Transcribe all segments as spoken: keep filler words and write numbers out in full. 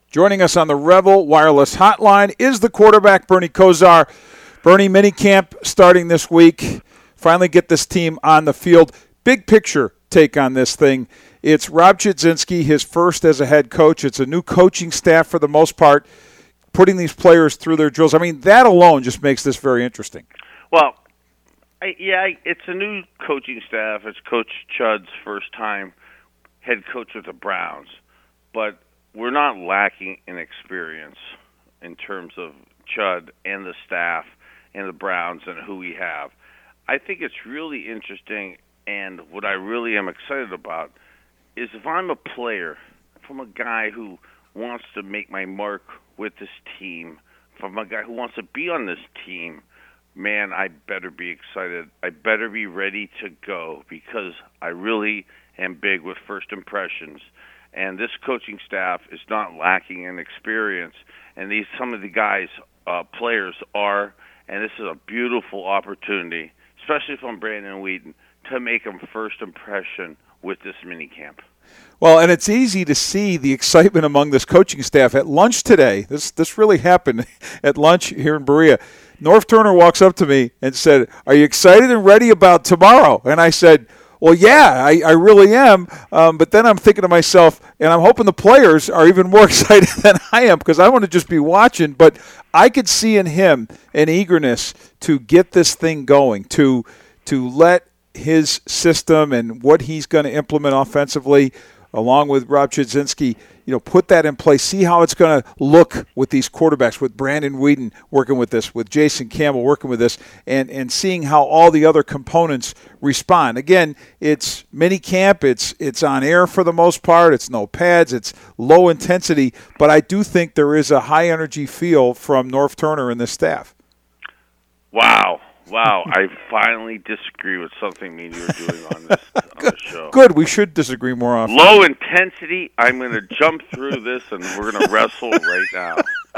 Joining us on the Revel Wireless Hotline is the quarterback, Bernie Kosar. Bernie, minicamp starting this week. Finally get this team on the field. Big picture take on this thing. It's Rob Chudzinski, his first as a head coach. It's a new coaching staff for the most part, putting these players through their drills. I mean, that alone just makes this very interesting. Well, I, yeah, it's a new coaching staff. It's Coach Chud's first time head coach with the Browns. But we're not lacking in experience in terms of Chud and the staff and the Browns and who we have. I think it's really interesting, and what I really am excited about is if I'm a player, if I'm a guy who wants to make my mark with this team, if I'm a guy who wants to be on this team, man, I better be excited. I better be ready to go because I really am big with first impressions. And this coaching staff is not lacking in experience. And these some of the guys, uh, players are, and this is a beautiful opportunity, especially from Brandon Weeden, to make them first impression with this minicamp. Well, and it's easy to see the excitement among this coaching staff. At lunch today, this this really happened at lunch here in Berea. Norv Turner walks up to me and said, "Are you excited and ready about tomorrow?" And I said, well, yeah, I, I really am, um, but then I'm thinking to myself, and I'm hoping the players are even more excited than I am because I want to just be watching, but I could see in him an eagerness to get this thing going, to to let his system and what he's going to implement offensively, along with Rob Chudzinski, you know, put that in place, see how it's going to look with these quarterbacks, with Brandon Weeden working with this, with Jason Campbell working with this, and, and seeing how all the other components respond. Again, it's mini camp, it's it's on air for the most part, it's no pads, it's low intensity, but I do think there is a high energy feel from Norv Turner and this staff. Wow. Wow, I finally disagree with something me and you were doing on this on the show. Good, we should disagree more often. Low intensity, I'm going to jump through this and we're going to wrestle right now.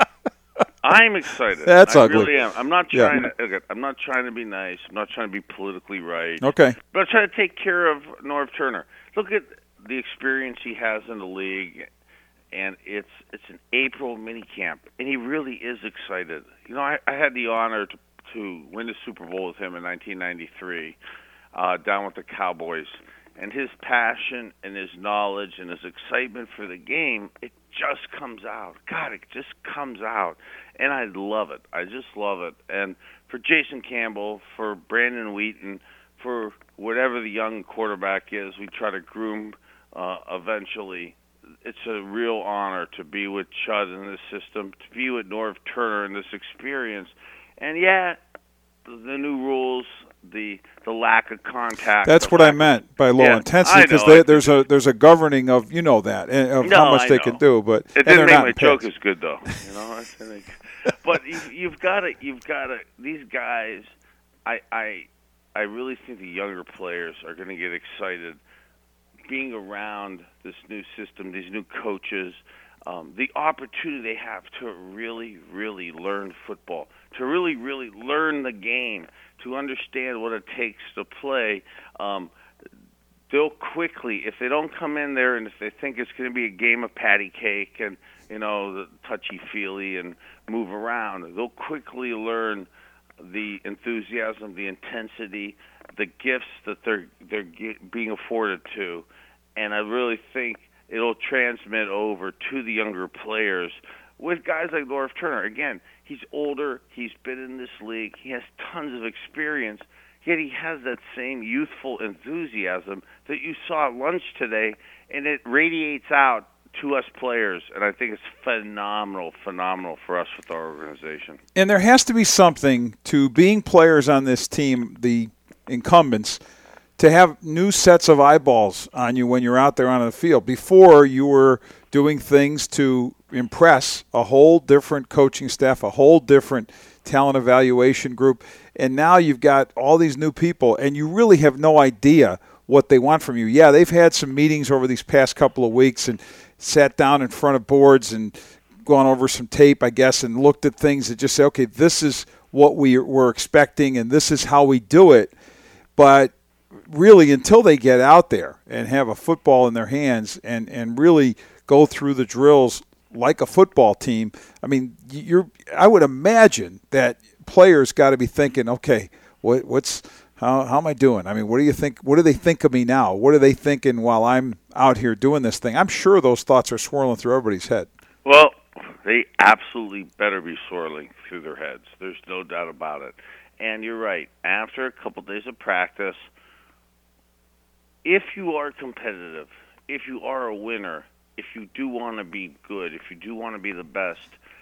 I'm excited. That's I ugly. really am. I'm not trying yeah. to okay, I'm not trying to be nice. I'm not trying to be politically right. Okay. But I'm trying to take care of Norv Turner. Look at the experience he has in the league, and it's it's an April minicamp, and he really is excited. You know, I, I had the honor to to win the Super Bowl with him in nineteen ninety-three, uh, down with the Cowboys. And his passion and his knowledge and his excitement for the game, it just comes out. God, it just comes out. And I love it. I just love it. And for Jason Campbell, for Brandon Weeden, for whatever the young quarterback is we try to groom uh, eventually, it's a real honor to be with Chud in this system, to be with Norv Turner in this experience. And, yeah, the new rules, the the lack of contact. That's what I meant by low yeah, intensity, because there's a there's a governing of, you know that, of no, how much I they know. can do. But it didn't make my joke as good, though. You know, I think. But you, you've got to, you've got to, these guys, I, I, I really think the younger players are going to get excited being around this new system, these new coaches. Um, the opportunity they have to really, really learn football, to really, really learn the game, to understand what it takes to play. Um, they'll quickly, if they don't come in there and if they think it's going to be a game of patty cake and, you know, the touchy-feely and move around, they'll quickly learn the enthusiasm, the intensity, the gifts that they're they're get, being afforded to. And I really think it'll transmit over to the younger players with guys like Norv Turner. Again, he's older. He's been in this league. He has tons of experience, yet he has that same youthful enthusiasm that you saw at lunch today, and it radiates out to us players, and I think it's phenomenal, phenomenal for us with our organization. And there has to be something to being players on this team, the incumbents, to have new sets of eyeballs on you when you're out there on the field. Before, you were doing things to impress a whole different coaching staff, a whole different talent evaluation group, and now you've got all these new people, and you really have no idea what they want from you. Yeah, they've had some meetings over these past couple of weeks and sat down in front of boards and gone over some tape, I guess, and looked at things and just say, okay, this is what we were expecting and this is how we do it. But really, until they get out there and have a football in their hands and, and really go through the drills like a football team. I mean, you're. I would imagine that players got to be thinking, okay, what, what's how how am I doing? I mean, what do you think? What do they think of me now? What are they thinking while I'm out here doing this thing? I'm sure those thoughts are swirling through everybody's head. Well, they absolutely better be swirling through their heads. There's no doubt about it. And you're right. After a couple days of practice, if you are competitive, if you are a winner, if you do want to be good, if you do want to be the best,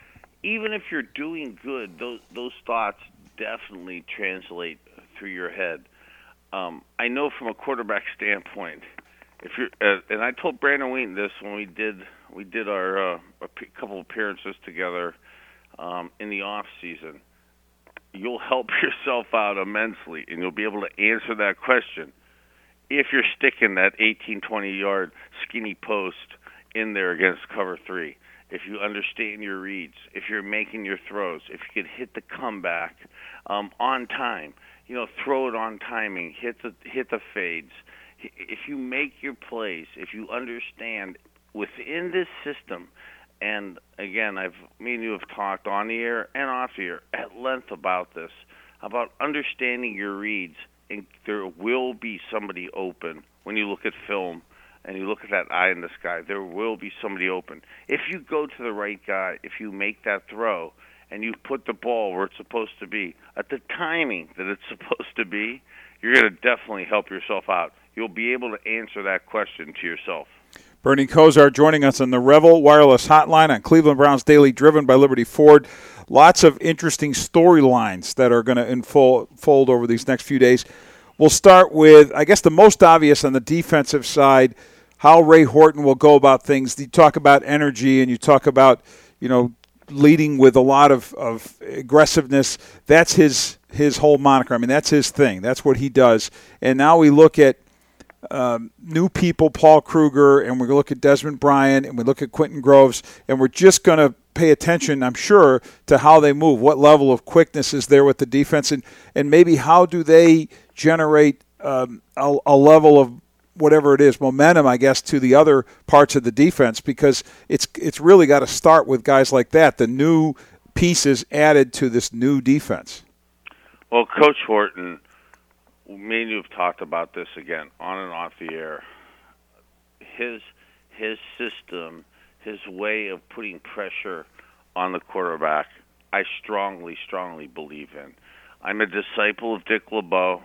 even if you're doing good, those those thoughts definitely translate through your head. Um, I know from a quarterback standpoint, if you're, uh, and I told Brandon Wheaton this when we did we did our uh, a p- couple appearances together um, in the off season. You'll help yourself out immensely, and you'll be able to answer that question if you're sticking that eighteen, twenty-yard skinny post in there against cover three, if you understand your reads, if you're making your throws, if you could hit the comeback um, on time, you know, throw it on timing, hit the hit the fades. If you make your plays, if you understand within this system, and again, I've me and you have talked on the air and off the air at length about this, about understanding your reads, and there will be somebody open when you look at film and you look at that eye in the sky. There will be somebody open. If you go to the right guy, if you make that throw, and you put the ball where it's supposed to be, at the timing that it's supposed to be, you're going to definitely help yourself out. You'll be able to answer that question to yourself. Bernie Kosar joining us on the Revel Wireless Hotline on Cleveland Browns Daily, driven by Liberty Ford. Lots of interesting storylines that are going to unfold over these next few days. We'll start with, I guess, the most obvious on the defensive side, how Ray Horton will go about things. You talk about energy and you talk about, you know, leading with a lot of, of aggressiveness. That's his his whole moniker. I mean, that's his thing. That's what he does. And now we look at um, new people, Paul Kruger, and we look at Desmond Bryant, and we look at Quentin Groves, and we're just going to pay attention, I'm sure, to how they move. What level of quickness is there with the defense, and, and maybe how do they generate um, a, a level of whatever it is, momentum, I guess, to the other parts of the defense, because it's it's really got to start with guys like that, the new pieces added to this new defense. Well, Coach Horton, me and you have talked about this again, on and off the air. His his system, his way of putting pressure on the quarterback, I strongly, strongly believe in. I'm a disciple of Dick LeBeau.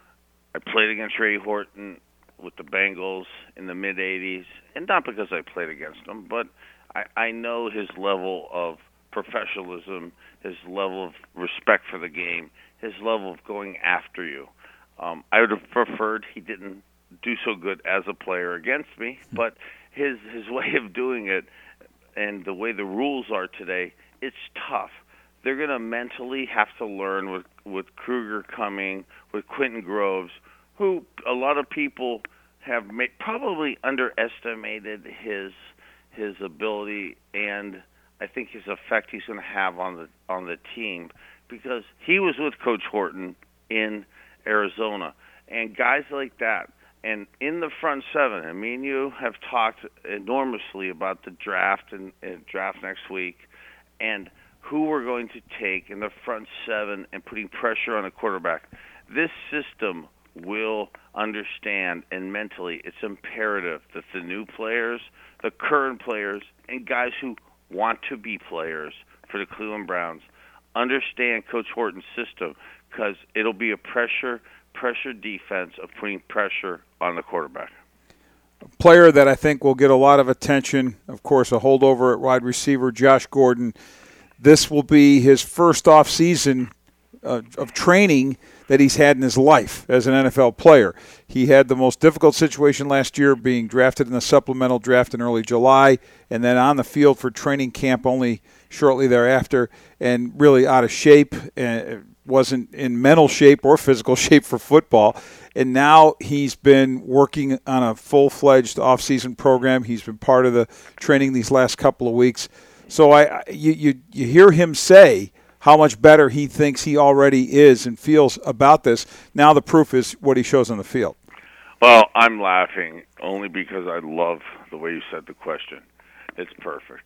I played against Ray Horton with the Bengals in the mid-eighties, and not because I played against him, but I, I know his level of professionalism, his level of respect for the game, his level of going after you. Um, I would have preferred he didn't do so good as a player against me, but his his way of doing it and the way the rules are today, it's tough. They're going to mentally have to learn with, with Kruger coming, with Quentin Groves, who a lot of people have made, probably underestimated his his ability and I think his effect he's going to have on the on the team, because he was with Coach Horton in Arizona, and guys like that, and in the front seven, and me and you have talked enormously about the draft and, and draft next week, and who we're going to take in the front seven and putting pressure on a quarterback. This system will understand, and mentally it's imperative that the new players, the current players, and guys who want to be players for the Cleveland Browns understand Coach Horton's system, because it'll be a pressure pressure defense of putting pressure on the quarterback. A player that I think will get a lot of attention, of course, a holdover at wide receiver, Josh Gordon. This will be his first off-season uh, of training that he's had in his life as an N F L player. He had the most difficult situation last year, being drafted in the supplemental draft in early July, and then on the field for training camp only shortly thereafter, and really out of shape, and wasn't in mental shape or physical shape for football. And now he's been working on a full-fledged off-season program. He's been part of the training these last couple of weeks. So I, you, you, you hear him say how much better he thinks he already is and feels about this. Now the proof is what he shows on the field. Well, I'm laughing only because I love the way you said the question. It's perfect.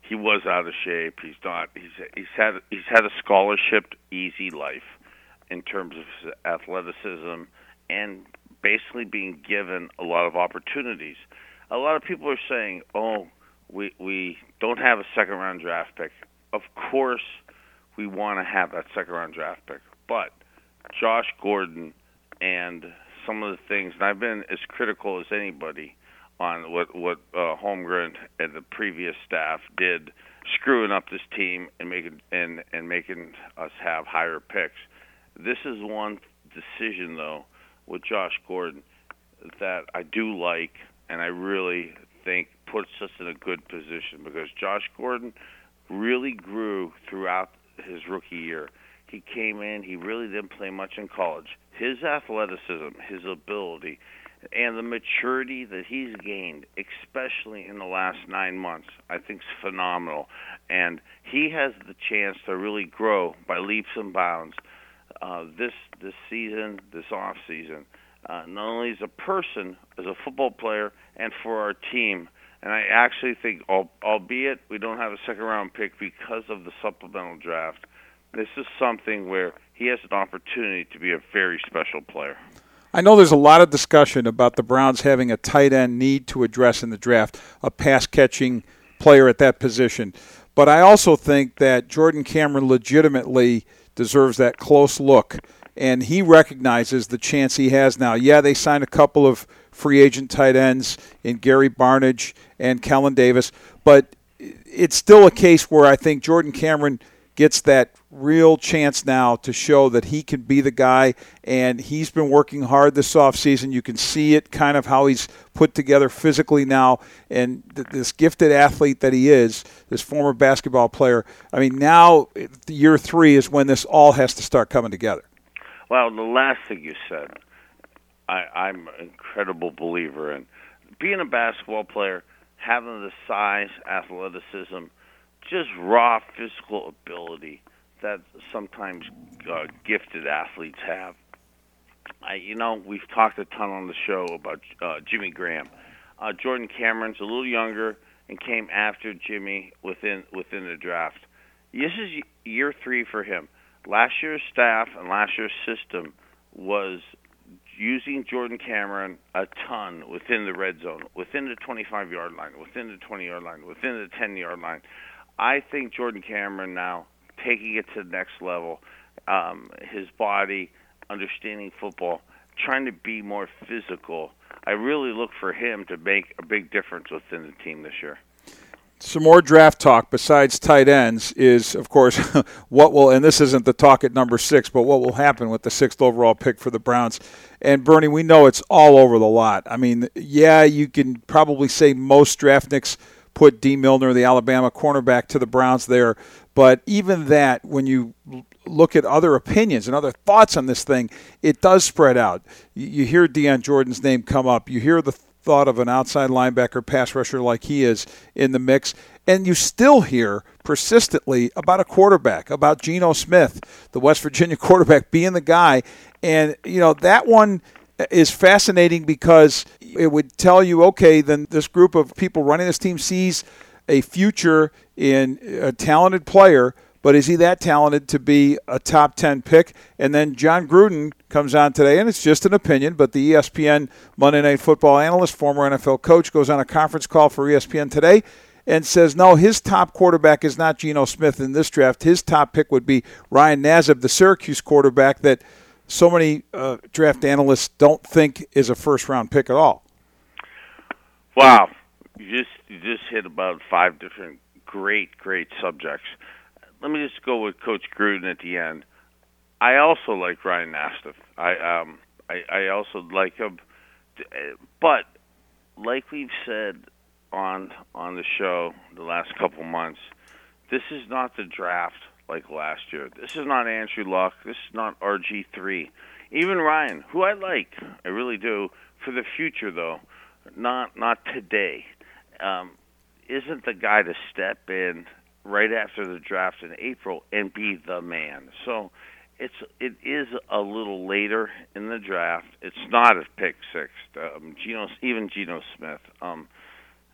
he was out of shape. He's not. He's he's had he's had a scholarship easy life in terms of his athleticism and basically being given a lot of opportunities. A lot of people are saying, "Oh, we we don't have a second round draft pick." Of course, we want to have that second round draft pick, but Josh Gordon and some of the things, and I've been as critical as anybody on what what uh, Holmgren and the previous staff did, screwing up this team and making and and making us have higher picks. This is one decision, though, with Josh Gordon that I do like, and I really think puts us in a good position because Josh Gordon really grew throughout his rookie year. He came in, he really didn't play much in college. His athleticism, his ability, and the maturity that he's gained, especially in the last nine months, I think is phenomenal. And he has the chance to really grow by leaps and bounds uh, this this season, this off season, uh, not only as a person, as a football player, and for our team. And I actually think, albeit we don't have a second-round pick because of the supplemental draft, this is something where he has an opportunity to be a very special player. I know there's a lot of discussion about the Browns having a tight end need to address in the draft, a pass-catching player at that position. But I also think that Jordan Cameron legitimately deserves that close look, and he recognizes the chance he has now. Yeah, they signed a couple of free agent tight ends in Gary Barnidge and Kellen Davis, but it's still a case where I think Jordan Cameron gets that real chance now to show that he can be the guy, and he's been working hard this offseason. You can see it kind of how he's put together physically now, and th- this gifted athlete that he is, this former basketball player. I mean, now year three is when this all has to start coming together. Well, the last thing you said, I, I'm an incredible believer in. Being a basketball player, having the size, athleticism, just raw physical ability that sometimes uh, gifted athletes have. I, you know, we've talked a ton on the show about uh, Jimmy Graham. Uh, Jordan Cameron's a little younger and came after Jimmy within within the draft. This is year three for him. Last year's staff and last year's system was using Jordan Cameron a ton within the red zone, within the twenty-five-yard line, within the twenty-yard line, within the ten-yard line. I think Jordan Cameron now, taking it to the next level, um, his body, understanding football, trying to be more physical, I really look for him to make a big difference within the team this year. Some more draft talk besides tight ends is, of course, what will, and this isn't the talk at number six, but what will happen with the sixth overall pick for the Browns. And, Bernie, we know it's all over the lot. I mean, yeah, you can probably say most draftniks put D. Milner, the Alabama cornerback, to the Browns there. But even that, when you look at other opinions and other thoughts on this thing, it does spread out. You hear Deion Jordan's name come up. You hear the thought of an outside linebacker, pass rusher like he is in the mix. And you still hear persistently about a quarterback, about Geno Smith, the West Virginia quarterback, being the guy. And, you know, that one is fascinating because it would tell you, okay, then this group of people running this team sees a future in a talented player, but is he that talented to be a top ten pick? And then John Gruden comes on today, and it's just an opinion, but the E S P N Monday Night Football analyst, former N F L coach, goes on a conference call for E S P N today and says, no, his top quarterback is not Geno Smith in this draft. His top pick would be Ryan Nassib, the Syracuse quarterback that so many uh, draft analysts don't think is a first-round pick at all. Wow. You just you just hit about five different great, great subjects. Let me just go with Coach Gruden at the end. I also like Ryan Nassib. I um I, I also like him, but like we've said on on the show the last couple months, this is not the draft like last year. This is not Andrew Luck. This is not R G three. Even Ryan, who I like, I really do, for the future though, not not today, um, isn't the guy to step in right after the draft in April and be the man. So it's it is a little later in the draft. It's not a pick six. Um, Geno, even Geno Smith. Um,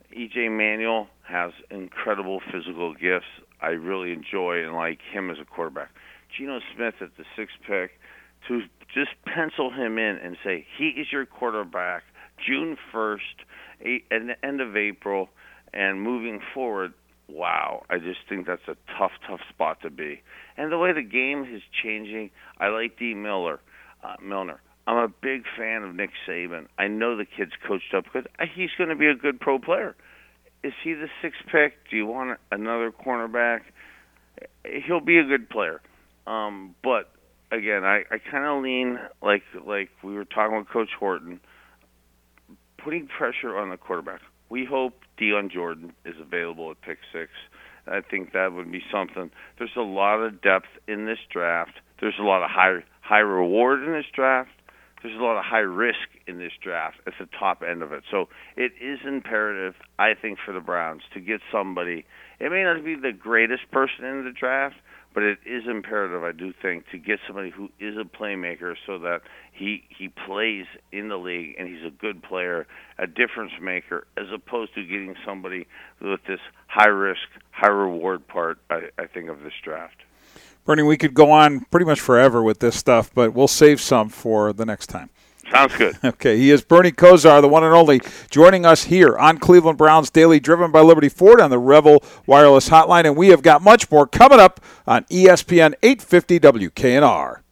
E J Manuel has incredible physical gifts. I really enjoy and like him as a quarterback. Geno Smith at the sixth pick, to just pencil him in and say, he is your quarterback June first, at the end of April, and moving forward, wow, I just think that's a tough, tough spot to be. And the way the game is changing, I like D. Miller, uh, Milner. I'm a big fan of Nick Saban. I know the kid's coached up good. He's going to be a good pro player. Is he the sixth pick? Do you want another cornerback? He'll be a good player. Um, but, again, I, I kind of lean, like like we were talking with Coach Horton, putting pressure on the quarterback. We hope Deion Jordan is available at pick six. I think that would be something. There's a lot of depth in this draft. There's a lot of high high reward in this draft. There's a lot of high risk in this draft at the top end of it. So it is imperative, I think, for the Browns to get somebody. It may not be the greatest person in the draft, but it is imperative, I do think, to get somebody who is a playmaker so that he he plays in the league and he's a good player, a difference maker, as opposed to getting somebody with this high-risk, high-reward part, I, I think, of this draft. Bernie, we could go on pretty much forever with this stuff, but we'll save some for the next time. Sounds good. Okay, he is Bernie Kosar, the one and only, joining us here on Cleveland Browns Daily, driven by Liberty Ford on the Revel Wireless Hotline, and we have got much more coming up on E S P N eight fifty W K N R.